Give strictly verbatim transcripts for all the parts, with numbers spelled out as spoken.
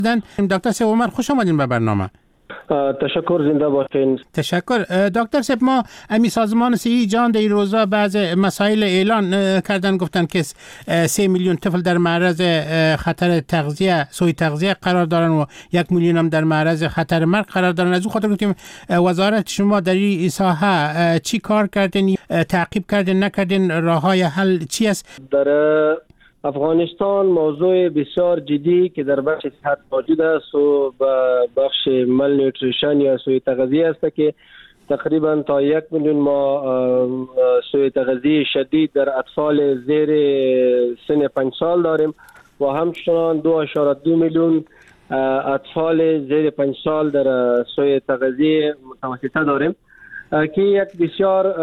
دکتر سیب عمر خوش آمدین به برنامه. تشکر، زنده باشین. تشکر. دکتر سیب، ما امی سازمان صحی جهان در این روزا بعض مسائل اعلان کردن، گفتن که سه میلیون طفل در معرض خطر تغذیه سوی تغذیه قرار دارن و یک میلیون هم در معرض خطر مرگ قرار دارن. از اون خاطر گفتیم وزارت شما در این ساحه چی کار کردین، تعقیب کردین، نکردین، راههای حل چی است؟ در افغانستان موضوع بسیار جدی که در بخش صحت موجود است و بخش مال نیوتریشن یا سوء تغذیه است که تقریبا تا یک میلیون ما سوء تغذیه شدید در اطفال زیر سن پنج سال داریم و همچنان دو اشاره دو میلیون اطفال زیر پنج سال در سوء تغذیه متوسطه داریم که یک بسیار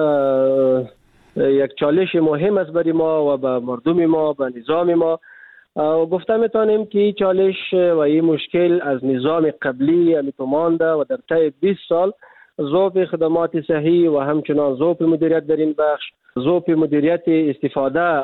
یک چالش مهم است برای ما و به مردم ما، به نظام ما. و گفته میتونیم که این چالش و این مشکل از نظام قبلی همیتو مانده و در طی بیست سال ذوق خدمات صحی و همچنان ذوق مدیریت در این بخش، ذوق مدیریت استفاده از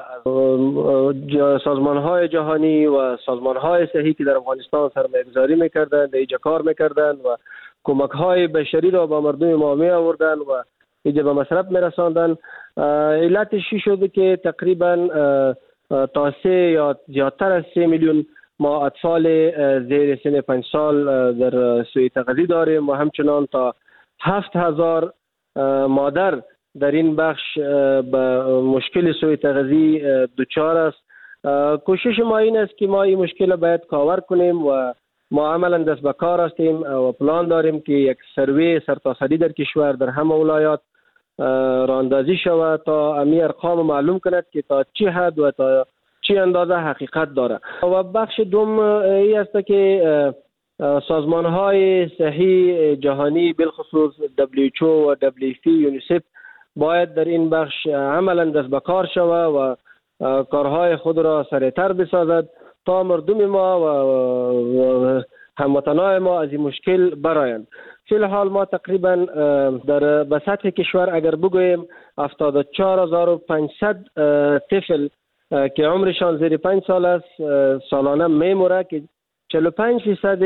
سازمان‌های جهانی و سازمان‌های صحی که در افغانستان سرمایه‌گذاری می‌کردند، اینجا کار می‌کردند و کمک‌های بشری را به مردم ما می‌آوردند و اینجا به مصرف می‌رساندند. علتش شده که تقریبا تا سه یا زیادتر از سه میلیون ما اطفال زیر سن پنج سال در سوء تغذیه داریم و همچنان تا هفت هزار مادر در این بخش به مشکل سوء تغذیه دچار است. کوشش ما این است که ما این مشکل باید کاور کنیم و ما عملا دست به کار هستیم و پلان داریم که یک سروی سرتاسری در کشور در همه ولایات راندازی شود تا امی ارقام معلوم کند که تا چه حد و تا چه اندازه حقیقت داره. و بخش دوم ای است که سازمان های صحی جهانی بالخصوص دبلیو اچ او و دبلیو اف پی، یونیسف باید در این بخش عملا دست به کار شود و کارهای خود را سریعتر بسازد تا مردم ما و هموطنان ما از این مشکل برآیند. فی الحال ما تقریبا در به سطح کشور اگر بگوییم هفتاد و چهار هزار و پانصد طفل که عمرشان زیر پنج سال است سالانه میمیره که چهل و پنج درصد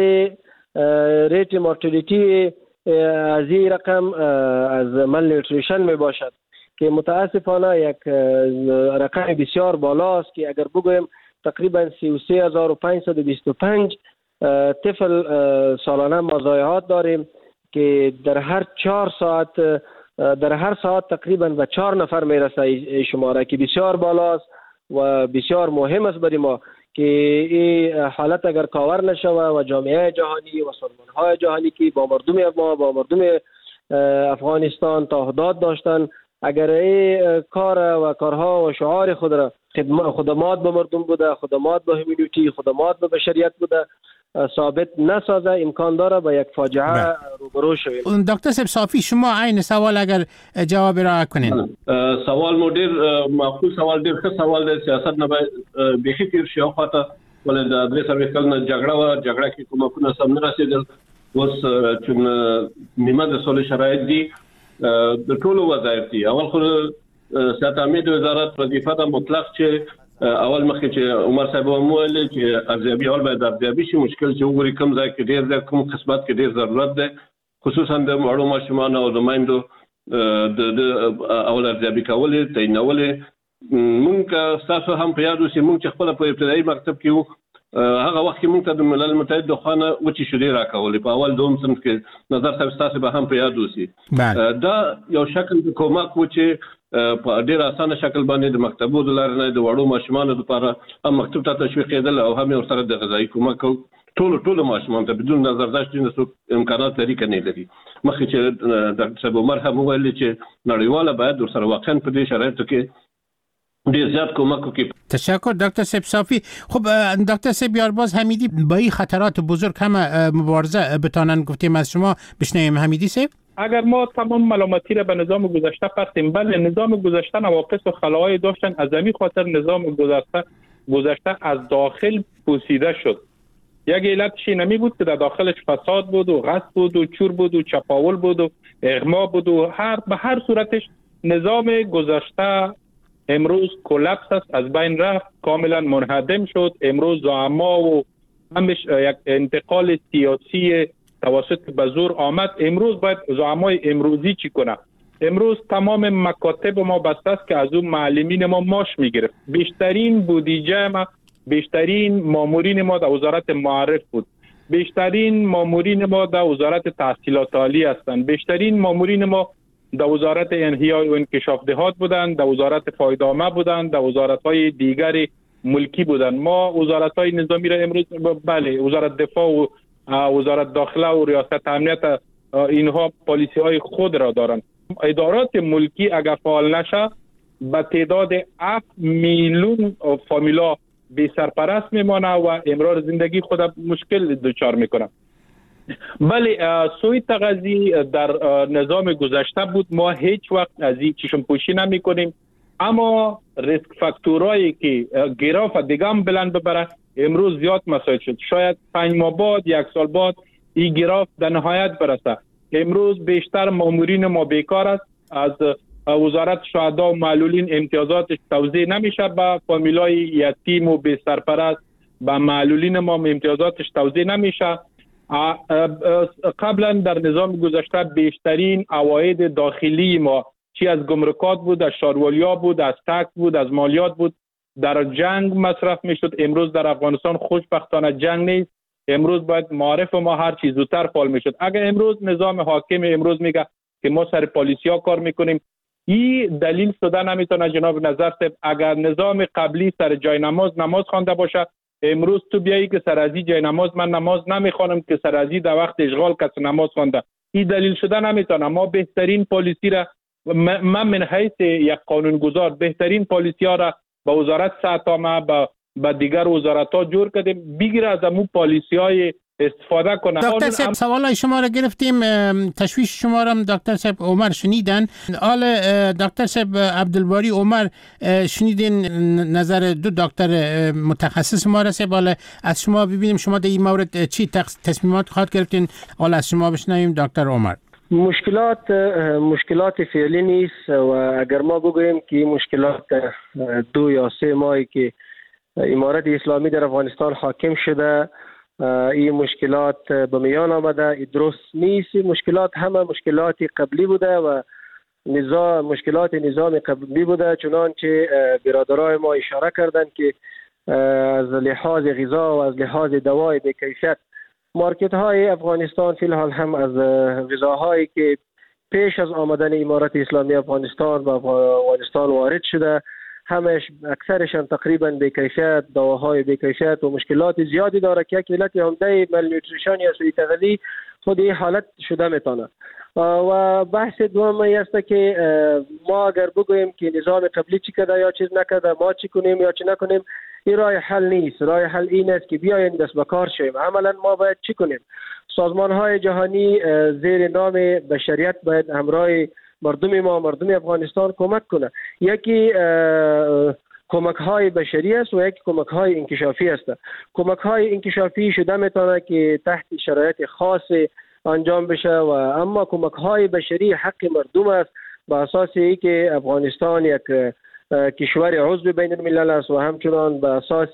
ریت مورتالیتی از این رقم از مال نیوتریشن می باشد که متاسفانه یک رقم بسیار بالا است که اگر بگوییم تقریبا سی و سه هزار و پانصد و بیست و پنج طفل سالانه ما ضایعات داریم که در هر چهار ساعت در هر ساعت تقریبا به چهار نفر میرسه این شماره که بسیار بالاست و بسیار مهم است برای ما که این حالت اگر کاور نشوه و جامعه جهانی و سازمان‌های جهانی که با مردم ما با مردم افغانستان تعهدات داشتن اگر این کار و کارها و شعار خود را خدمات به مردم بوده، خدمات به هومانیتی، خدمات به بشریت بوده ثابت نسازه، امکان داره به یک فاجعه روبرو شویم. دکتر صاحب صافی، شما عین سوال اگر جواب را کنین. سوال مو ډیر معقول سوال، ډیر ښه سوال دی. سیاست نه باید بيخي تیر شي او خاطر ولې د درې سوي کال نه جګړه و جګړه کې کومکونه سم نه رسیدل. اوس چې نیمه د سولې شرایط دي د ټولو وظایف دي. اول خو سیاست امید وزارت وظیفه ده مطلق چې اول مخکې چې عمر صاحب وویل چې ارزیابي اول باید ارزیابي شي، مشکل چې وګوري کوم ځای کې ډیر ځای کوم قسمت کې ډیر ضرورت ده، خصوصا د مړو ماشومانو او د مایندو د اول ارزیابي کولې تعینولې. مونږ تاسو هم په یاد اوسئ مونږ چې خپل په ابتدایي مکتب کې وو هغه وخت کې مونږ ته د ملل متحد د خوانه وچی شوري راکولې په اول دوم صنف کې. نظر صاحب تاسو به هم په یاد اوسئ دا یو شکل د کومک و چې په ډیر اسانه شکل باندې د مکتبو د لارې نه د وړو ماشومانو لپاره هم مکتب ته تشویق کېدل او هم ورسره د غذایی کومک ټول ټول ماشومان ته بدون نظر داشت چې امکانات لري کني لري. مخکې چې ډاکټر صاحب عمر هم ویل چې نړیواله باید ورسره واقعا په دې شرایطو کې ډیر زیات کومک وکړي. تشکر دکتر صاحب صافی. خب دکتر صاحب یارباز حمیدی، با این خطرات بزرگ هم مبارزه بتانن گفتیم از شما بشنویم. حمیدی صاحب، اگر ما تمام ملامتی را به نظام گذشته پرتیم، بله نظام گذشته نواقص و خلاهای داشتن، از همین خاطر نظام گذشته گذشته از داخل پوسیده شد. یک علتش نمی بود که در داخلش فساد بود و غصب بود و چور بود و چپاول بود و اغما بود و هر به هر صورتش نظام گذشته امروز کلپس است، از بین رفت، کاملا منهدم شد. امروز زعما و همش یک انتقال سیاسی توسط به زور آمد. امروز باید زعمای امروزی چی کنه؟ امروز تمام مکاتب ما بسته است که از اون معلمین ما ماش میگرفت. بیشترین بودجه ما، بیشترین مامورین ما در وزارت معارف بود، بیشترین مامورین ما در وزارت تحصیلات عالی هستند، بیشترین مامورین ما در وزارت انحیای و انکشاف دهات بودند، در وزارت فایده‌نامه بودند، در وزارت‌های دیگر ملکی بودند. ما وزارت‌های نظامی را امروز بله وزارت دفاع و وزارت داخله و ریاست امنیت اینها پالیسی های خود را دارند. ادارات ملکی اگر فعال نشه به تعداد هفت میلیون فامیلا بی سرپرست میمانه و امرار زندگی خود مشکل دچار میکنه. بله سوی تغذی در نظام گذشته بود، ما هیچ وقت از این چشم پوشی نمی کنیم، اما ریسک فاکتورایی که گراف دیگه هم بلند ببره امروز زیاد مساعد شد. شاید پنج ماه بعد یک سال بعد این گراف در نهایت برسه. امروز بیشتر مامورین ما بیکار است، از وزارت شهدا و معلولین امتیازاتش توزیع نمیشه به فامیلای یتیم و بی سرپرست، به معلولین ما امتیازاتش توزیع نمیشه. قبلا در نظام گذشته بیشترین عواید داخلی ما چی از گمرکات بود، از شاروالیا بود، از تکس بود، از مالیات بود، در جنگ مصرف میشد. امروز در افغانستان خوشبختانه جنگ نیست. امروز باید معارف ما هر چیز زودتر فعال میشد. اگر امروز نظام حاکم امروز میگه که ما سر پالیسیا کار میکنیم، این دلیل شده نمیتونه جناب نظر صاحب. اگر نظام قبلی سر جای نماز نماز خوانده باشه، امروز تو بیایی که سر ازی جای نماز من نماز نمیخوانم که سر ازی در وقت اشغال کس نماز خوانده، این دلیل شده نمیتونه. ما بهترین پالیسی را من من حیث یک قانونگذار بهترین پالیسی ها را با وزارت ساتامه با با دیگر وزارت ها جور کردیم، بگیره از امو پالیسی های استفاده کنه. دکتر صاحب سوال شما را گرفتیم، تشویش شما را دکتر صاحب عمر شنیدن. آل دکتر صاحب عبدالباری عمر شنیدین نظر دو دکتر متخصص ما را صاحب. آل از شما ببینیم شما در این مورد چی تصمیمات خواهد گرفتین؟ آل از شما بشنویم دکتر عمر. مشکلات مشکلات فعلی نیست و اگر ما بگوییم که مشکلات دو یا سه ماهی که امارت اسلامی در افغانستان حاکم شده این مشکلات به میان آمده، این درست نیست. مشکلات همه مشکلات قبلی بوده و نظام مشکلات نظام قبلی بوده، چنانچه برادرای ما اشاره کردند که از لحاظ غذا و از لحاظ دوای به کیفیت مارکت های افغانستان فی الحال هم از غذاهایی که پیش از آمدن امارت اسلامی افغانستان به افغانستان وارد شده همش اکثرشان تقریبا به کیفیت، دواهای به کیفیت و مشکلات زیادی داره که یک علت عمده مالنیوتریشن یا سوء تغذیه خود این حالت شده میتونه. و بحث دوم است که ما اگر بگوییم که نظام قبلی چی کرده یا چیز نکرده، ما چی کنیم یا چی نکنیم، این راه حل نیست. راه حل این است که بیاین دست به کار شویم. عملا ما باید چی کنیم؟ سازمان های جهانی زیر نام بشریت باید همراه مردم ما مردم افغانستان کمک کنه. یکی کمک های بشری است و یکی کمک های انکشافی است. کمک های انکشافی شده میتونه که تحت شرایط خاص انجام بشه و اما کمک های بشری حق مردم است با اساس ای که افغانستان یک کشور عضو بین الملل است و همچنان به اساس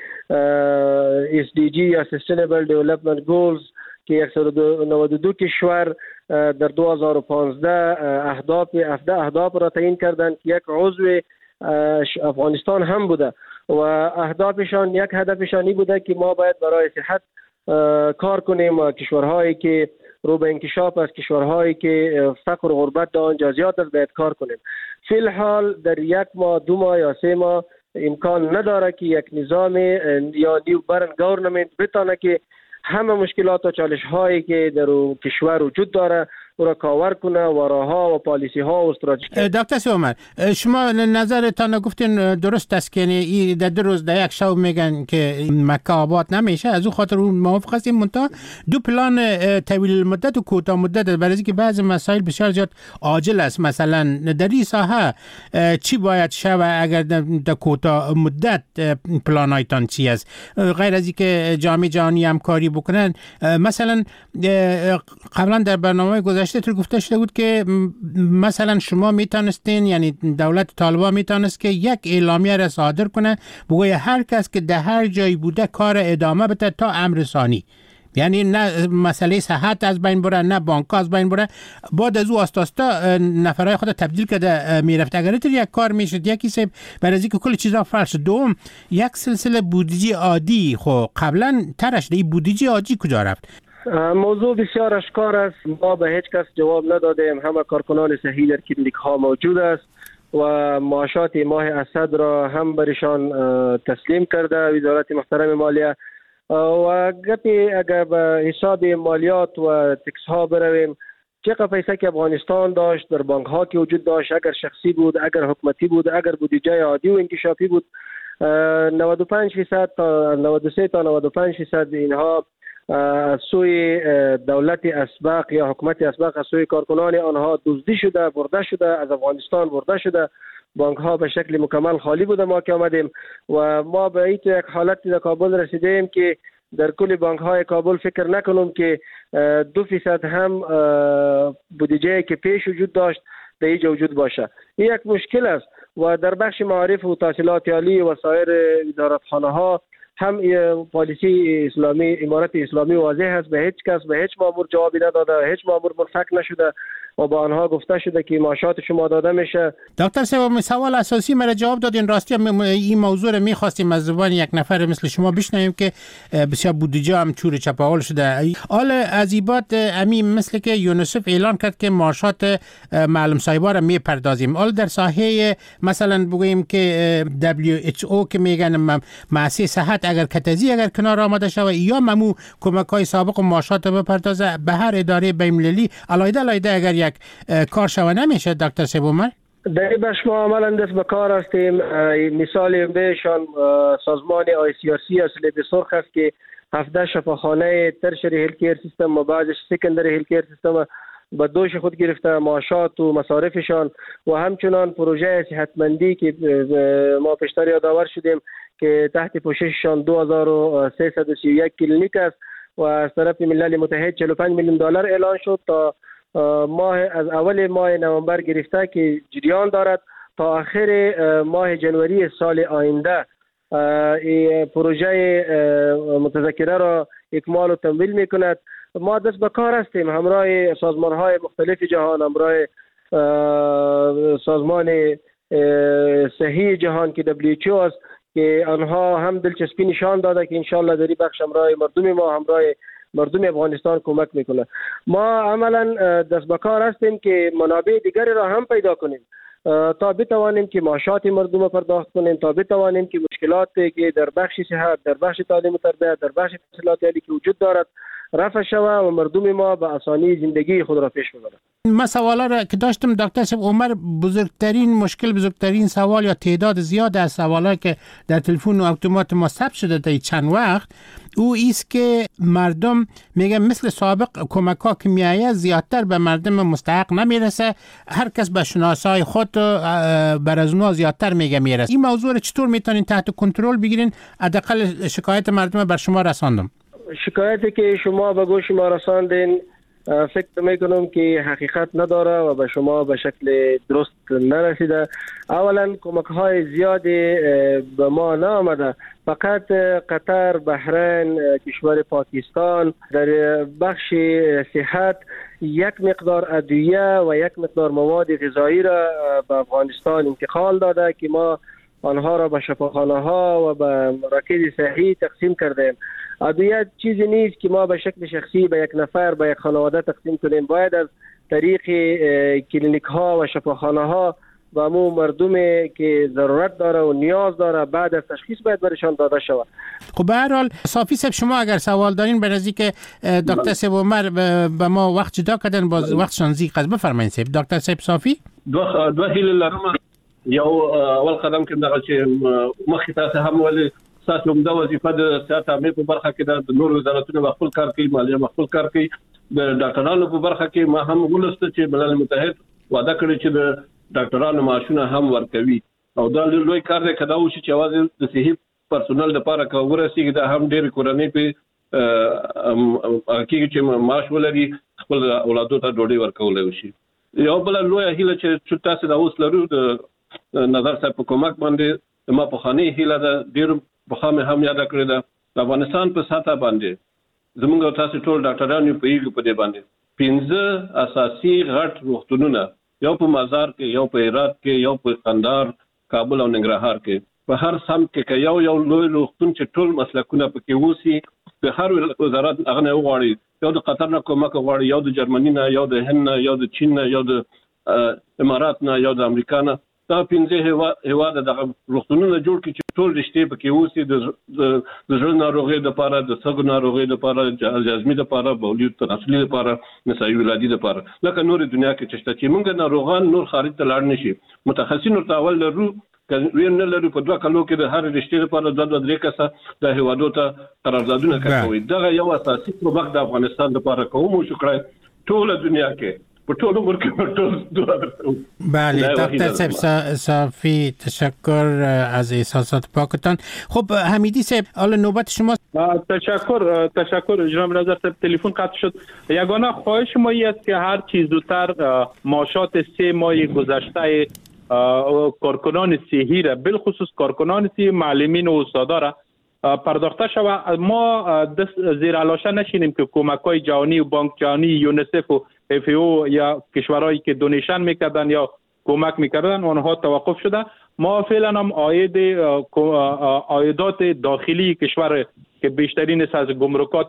اس دی جی یا Sustainable Development Goals که صد و نود و دو کشور در دو هزار و پانزده اهداف اهداف را تعیین کردند که یک عضو افغانستان هم بوده و اهدافشان یک هدفشانی بوده که ما باید برای صحت کار کنیم و کشورهایی که رو به انکشاف از کشورهایی که فقر و غربت در آنجا زیاد است باید کار کنیم. فی الحال در یک ماه دو ماه یا سه ماه امکان نداره که یک نظام یا نیو برن گورنمنت بتونه که همه مشکلات و چالش هایی که در کشور وجود داره او را کاور کنه و راهها و پالیسی ها و استراتژی. دکتر سومر شما نظرتان گفتین درست است که این در دو روز در یک شب میگن که مکه آباد نمیشه، از او خاطر اون موافق هستیم. منتها دو پلان طویل مدت و کوتاه مدت برای اینکه بعضی مسائل بسیار زیاد عاجل است. مثلا در این ساحه چی باید شود اگر در کوتاه مدت پلانایتان چی است غیر از اینکه جامعه جهانی همکاری بکنن؟ مثلا قبلا در برنامه گذشته گذشته تو گفته شده بود که مثلا شما میتونستین، یعنی دولت طالبان میتونست که یک اعلامیه را صادر کنه بگوی هر کس که در هر جایی بوده کار ادامه بده تا امر ثانی، یعنی نه مسئله صحت از بین بره نه بانک از بین بره. بعد از او آستاستا نفرای خود تبدیل کرده میرفت. اگر اینطور یک کار میشد یکی سب برای از اینکه کل چیزا فرش. دوم یک سلسله بودجه عادی خو قبلا ترش دی بودجه عادی کجا رفت؟ موضوع بسیار اشکار است. ما به هیچ کس جواب ندادیم. همه کارکنان صحی در کلینیک ها موجود است و معاشات ماه اسد را هم برشان تسلیم کرده وزارت محترم مالیه. و گپی اگر به حساب مالیات و تکس ها برویم، چقدر پیسه که افغانستان داشت در بانک ها که وجود داشت، اگر شخصی بود، اگر حکومتی بود، اگر بودجه عادی و انکشافی بود، نود و پنج درصد تا نود و سه تا نود و پنج درصد اینها از سوی دولت اسبق یا حکومت اسبق از سوی کارکنان آنها دزدی شده، برده شده، از افغانستان برده شده. بانک ها به شکل مکمل خالی بوده ما که آمدیم و ما به این یک حالت در کابل رسیدیم که در کل بانک های کابل فکر نکنم که دو فیصد هم بودجه که پیش وجود داشت در اینجا وجود باشه. این یک مشکل است و در بخش معارف و تحصیلات عالی و سایر وزارتخانه ها هم پالیسی اسلامی امارت اسلامی واضح است. به هیچ کس به هیچ مامور جوابی نداده، هیچ مامور منفک نشده و با آنها گفته شده که معاشات شما داده میشه. دکتر صاحب سوال اساسی مرا جواب دادین. راستی این موضوع رو می‌خواستیم از زبان یک نفر مثل شما بشنویم که بسیار بودجه هم چور چپاول شده. حالا از ایبات امین مثل که یونیسف اعلان کرد که معاشات معلم صاحبا را میپردازیم. حالا در ساحه مثلا بگوییم که دبلیو اچ او که میگن مؤسسه صحت اگر کتزی اگر کنار آمده شود یا ممو کمک‌های سابق و معاشات بپردازه به هر اداره بین‌المللی علاوه علاوه اگر یک کار شوه نمیشه. دکتر صاحب عمر در این بخش ما عملا دست به کار هستیم. مثال بهشان سازمان آی سی آر سی اصلی سرخ است که هفده شفاخانه ترشری هیلت کیر سیستم و بعضش سکندری هیلت کیر سیستم به دوش خود گرفته معاشات و مصارفشان و همچنان پروژه صحتمندی که ما پیشتر یادآور شدیم که تحت پوشششان دو هزار و سیصد و سی و یک کلینیک است و از طرف ملل متحد چهل و پنج میلیون دلار اعلان شد تا ماه از اول ماه نوامبر گرفته که جریان دارد تا آخر ماه جنوری سال آینده پروژه متذکره را اکمال و تمویل میکند. ما دست به کار هستیم همراه سازمان های مختلف جهان، همراه سازمان صحی جهان که دبلیو اچ او است که آنها هم دلچسپی نشان داده که انشالله در این بخش همراه مردم ما همراه مردم افغانستان کمک میکنه. ما عملا دست به کار هستیم که منابع دیگری را هم پیدا کنیم تا بتوانیم که معاشات مردم را پرداخت کنیم، تا بتوانیم که مشکلاتی که در بخش صحت، در بخش تعلیم و تربیت، در بخش تحصیلات عالی که وجود دارد رفع شود و مردم ما به آسانی زندگی خود را پیش ببرند. من سوالا را که داشتم دکتر صاحب عمر، بزرگترین مشکل بزرگترین سوال یا تعداد زیاد از سوالا که در تلفن و اتومات ما ثبت شده تا چند وقت او است که مردم میگن مثل سابق کمک ها که میآید زیادتر به مردم مستحق نمیرسه، هر کس به شناسای خود بر از اونها زیادتر میگه میرسه. این موضوع را چطور میتونین تحت کنترل بگیرین؟ حداقل شکایت مردم بر شما رساندم. شکایتی که شما به گوش ما رساندین فکر میکنم که حقیقت نداره و به شما به شکل درست نرسیده. اولا کمک های زیادی به ما نآمده، فقط قطر، بحرین، کشور پاکستان در بخش صحت یک مقدار ادویه و یک مقدار مواد غذایی را به افغانستان انتقال داده که ما آنها را به شفاخانه ها و به مراکز صحی تقسیم کردیم. ادویه چیزی نیست که ما به شکل شخصی به یک نفر به یک خانواده تقسیم کنیم، باید از طریق کلینیک ها و شفاخانه ها و امو مردمی که ضرورت داره و نیاز داره بعد از تشخیص باید برشان داده شود. خب به هر حال صافی صاحب شما اگر سوال دارین به نزدیک دکتر صاحب عمر به ما وقت جدا کردن، باز وقتشان زیق است. بفرمایید صاحب. دکتر صاحب صافی دو دو هیله لرم. یو اول قدم کې دغه چې مخکې تاسو هم ولې تاسو هم د وظیفه د سیاست امنیت په برخه کې د نور وزارتونو خپل کار کوي، مالیه خپل کار کوي، د ډاکټرانو په برخه کې ما هم ولسته چې ملل متحد وعده کړی چې د ډاکټرانو معاشونه هم ورکوي او دا لوی کار دی کدا و چې اواز د صحي پرسونل لپاره کومره سي دا هم ډېر کورنۍ په کې چې معاش ولري خپل اولادو ته ډوډۍ ورکولای شي. یو بل لوی هیله چې تاسو د اوس لرو د نظر صاحب په کومک باندې ما په خاني هیله ده ډیر په خامه هم یاد کړی ده د افغانستان په ساته باندې زموږ تاسو ټول ډاکټرانو په یوه په دې باندې پنځه اساسي غټ روغتونونه یو په مزار کې یو په هرات کې یو په قندهار کابل او ننګرهار کې په هر سم کې یو یو لوی روغتون چې ټول مسلکونه پکې وسی په هر وزارت هغه نه غواړي یو د قطر نه کومک غواړي یو د جرمني نه یو د هند نه یو د چین نه یو د امارات نه یو د امریکا نه دا پنځه هوا هوا د روغتونونه جوړ کړي چې ټول رښتې پکې وسی د د ژوند ناروغي د لپاره د سګو ناروغي د لپاره د جازمي د لپاره بولیو تناسلي لپاره نسایي ولادي د لپاره لکه نور دنیا کې چې چې موږ ناروغان نور خارج ته لاړ نشي متخصصین ورته اول لرو وین نه لرو په دوه کلو کې د هر رښتې لپاره د دوه درې کسه د هوادو ته قراردادونه کوي دا یو اساسي سبب د افغانستان لپاره کوم شو کړی ټول دنیا کې بله دکتر صاحب صافی تشکر از احساسات پاکتان. خب حمیدی صاحب حالا نوبت شما. تشکر تشکر جناب نظر صاحب تلفن قطع شد. یگانه خواهش ما این است که هر چیز زودتر معاشات سه ماه گذشته کارکنان صحی را بالخصوص کارکنان صحی معلمین و استادا را پرداخته شود. ما زیر علاشه نشینیم که کمک‌های جهانی و بانک جهانی یونیسف و اف او یا کشورهایی که دونیشن میکردن یا کمک میکردن اونها توقف شده. ما فعلا هم عاید عایدات داخلی کشور که بیشترین از گمرکات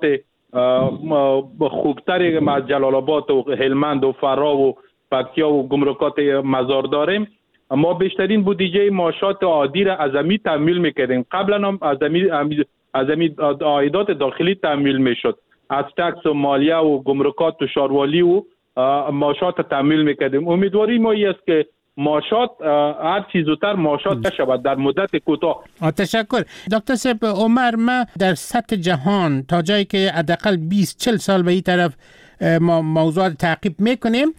خوبتر ما جلال آباد و هلمند و فرا و پکتیا و گمرکات مزار داریم ما بیشترین بودجه معاشات عادی را از امی تامین میکردیم. قبلا هم از امی از امی عایدات داخلی تامین میشد از تکس و مالیه و گمرکات و شاروالی و معاشات تامین میکردیم. امیدواری ما این است که معاشات هر چیز زودتر معاشات شود در مدت کوتاه. تشکر دکتر صاحب. عمر ما در سطح جهان تا جایی که حداقل بیست چهل سال به این طرف ما موضوعات تعقیب میکنیم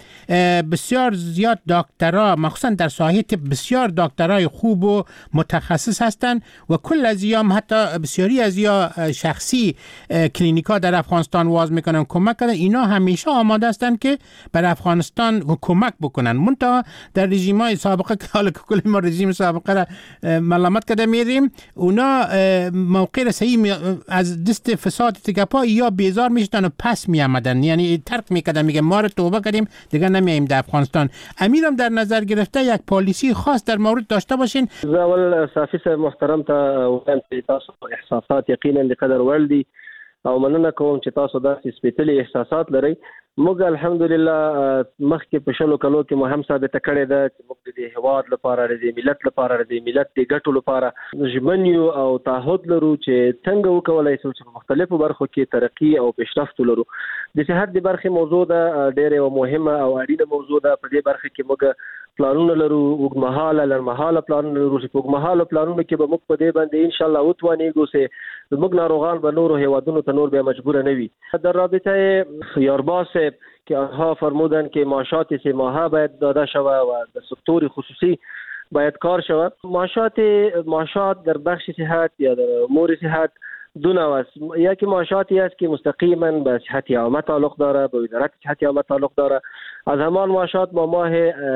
بسیار زیاد دکترها مخصوصا در ساحه بسیار دکترای خوب و متخصص هستند و کل از ایام حتی بسیاری از یا شخصی کلینیکا در افغانستان واز میکنن کمک کردن. اینا همیشه آماده هستند که بر افغانستان کمک بکنن. منتها در رژیم‌های سابقه که حالا کل ما رژیم سابقه را ملامت کرده میریم اونا موقع رسایی از دست فساد تگپا یا بیزار میشدن و پس میآمدن یعنی ترک میکردن میگه ما رو توبه کردیم دیگه نمیایم در افغانستان. امیرم در نظر گرفته یک پالیسی خاص در مورد داشته باشین. اول صافی صاحب محترم ته ویم چې تاسو احساسات یقینا لقدر ولدي او مننه کوم چې تاسو داسې سپیشلی احساسات لرئ. موږ الحمدلله مخکې په شلو کلو کې مو هم ثابته کړې ده چې موږ د هیواد لپاره د ملت لپاره د ملت د ګټو لپاره ژمن یو او تعهد لرو چې څنګه وکولای شو چې په مختلفو برخو کې ترقی او پیشرفت لرو. د صحت د برخې موضوع ده ډېره مهمه او اړینه موضوع ده. په دې برخه کې موږ پلانونه لرو اوږدمهاله لنډمهاله پلانونه لرو چې په اوږدمهاله پلانونو کې به موږ په دې باندې ان شاء الله وتوانیږو چې زموږ ناروغان به نورو هیوادونو ته نور بیا مجبور نه وي. در رابطه یارباز که آنها فرمودن که معاشات سه ماهه باید داده شود و در سکتور خصوصی باید کار شود. معاشات معاشات در بخش صحت یا در امور صحت دو نوع است. یکی معاشاتی است که مستقیما به صحت عامه تعلق داره، به وزارت صحت عامه تعلق داره. از همان معاشات ما ماه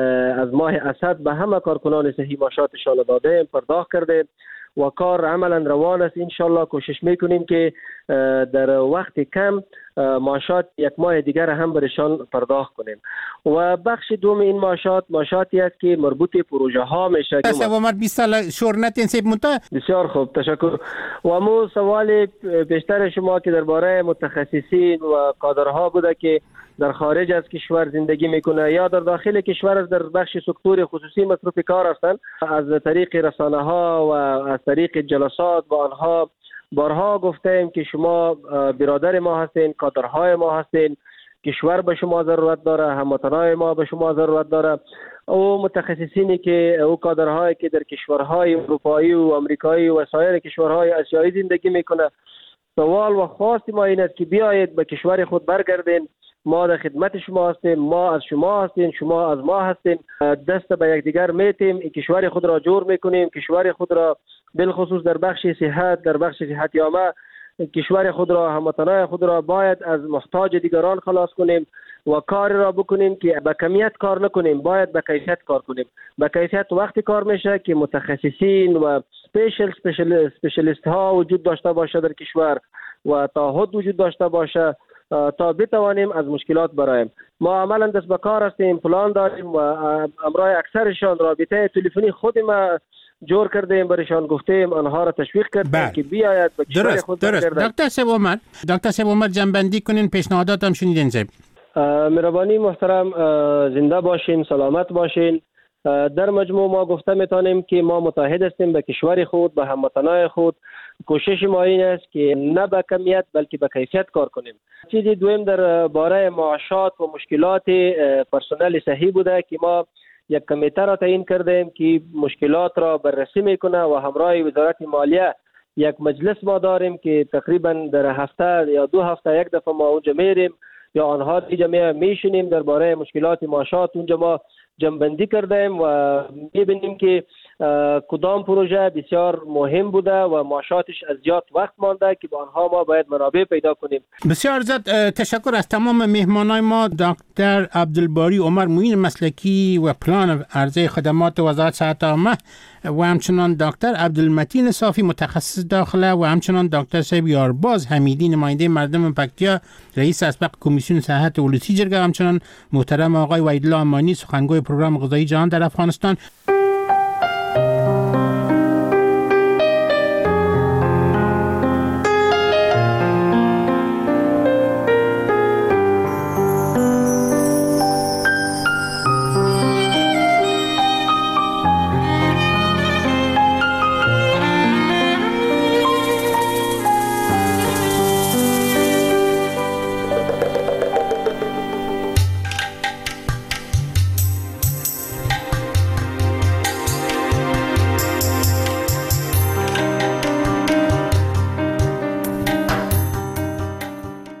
از ماه اسد به همه کارکنان صحی معاشاتشان دادیم، پرداخت کردیم و کار عملا روان است. انشالله کوشش میکنیم که در وقت کم معاشات یک ماه دیگر هم برشان پرداخت کنیم. و بخش دوم این معاشات معاشاتی است که مربوط پروژه ها میشه. عمر بیست سال شورنت انسیب مونتا. بسیار خوب تشکر. و مو سوال بیشتر شما که درباره متخصصین و کادرها بوده که در خارج از کشور زندگی میکنه یا در داخل کشور از در بخش سکتور خصوصی مصروف کار هستند، از طریق رسانه ها و از طریق جلسات با آنها بارها گفتیم که شما برادر ما هستین، کادرهای ما هستین، کشور به شما ضرورت داره، هموطنای ما به شما ضرورت داره. او متخصصینی که او کادرهایی که در کشورهای اروپایی و امریکایی و سایر کشورهای آسیایی زندگی میکنه، سوال و خواست ما این است که بیایید به کشور خود برگردین. ما در خدمت شما هستیم، ما از شما هستیم، شما از ما هستیم. دست به یکدیگر میتیم، کشور خود را جور میکنیم، کشور خود را بالخصوص در بخش صحت، در بخش صحت عامه کشور خود را، هموطنان خود را باید از محتاج دیگران خلاص کنیم. و کار را بکنیم که به کمیت کار نکنیم، باید به کیفیت کار کنیم. به کیفیت وقتی کار میشه که متخصصین و سپیشل سپیشلیست ها وجود داشته باشه در کشور و تعهد وجود داشته باشه تا بتوانیم از مشکلات برایم. ما عملا دست به کار هستیم، پلان داریم و امرای اکثرشان رابطه تلفنی خود ما جور کردیم، برشان گفتیم، آنها را تشویق کردیم که بیاید به کشور خود برگردند. دکتر صاحب عمر، دکتر صاحب عمر جنبندی کنین، پیشنهادات هم شنیدین صاحب. مهربانی محترم، زنده باشین، سلامت باشین. در مجموع ما گفته میتونیم که ما متحد هستیم به کشور خود، به هموطنان خود. کوشش ما این است که نه به کمیت بلکه به کیفیت کار کنیم. چیز دوم در باره معاشات و مشکلات پرسنل صحی بوده که ما یک کمیته را تعیین کردیم که مشکلات را بررسی میکنه و همراه وزارت مالیه یک مجلس ما داریم که تقریبا در هفته یا دو هفته یک دفعه ما اونجا میریم یا آنها دیگه میشینیم درباره مشکلات معاشات اونجا ما جمع‌بندی کردیم و میبینیم که کدام پروژه بسیار مهم بوده و معاشاتش از زیاد وقت مانده که با آنها ما باید منابع پیدا کنیم. بسیار زیاد تشکر از تمام مهمانای ما. دکتر عبدالباری عمر، معین مسلکی و پلان عرضه خدمات وزارت صحت عامه، و همچنان دکتر عبدالمتین صافی متخصص داخله، و همچنان دکتر صاحب یارباز حمیدی نماینده مردم پکتیا رئیس اسبق کمیسیون صحت ولسی جرگه، همچنان محترم آقای وحیدالله امانی سخنگوی پروگرام غذایی جهان در افغانستان.